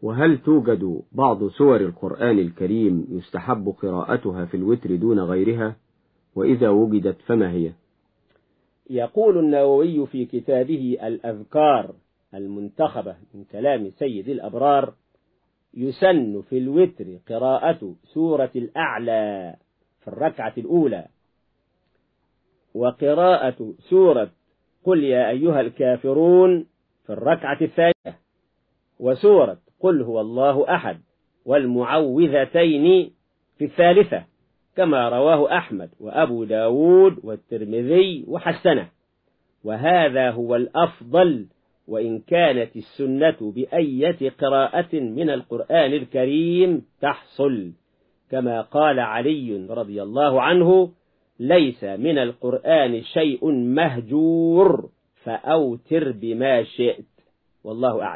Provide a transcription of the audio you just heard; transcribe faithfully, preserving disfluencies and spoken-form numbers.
وهل توجد بعض سور القرآن الكريم يستحب قراءتها في الوتر دون غيرها؟ وإذا وجدت فما هي؟ يقول النووي في كتابه الأذكار المنتخبة من كلام سيد الأبرار: يسن في الوتر قراءة سورة الأعلى في الركعة الأولى، وقراءة سورة قل يا أيها الكافرون في الركعة الثانية، وسورة قل هو الله أحد والمعوذتين في الثالثة، كما رواه أحمد وأبو داود والترمذي وحسنه، وهذا هو الأفضل، وإن كانت السنة بأية قراءة من القرآن الكريم تحصل، كما قال علي رضي الله عنه: ليس من القرآن شيء مهجور فأوتر بما شئت، والله أعلم.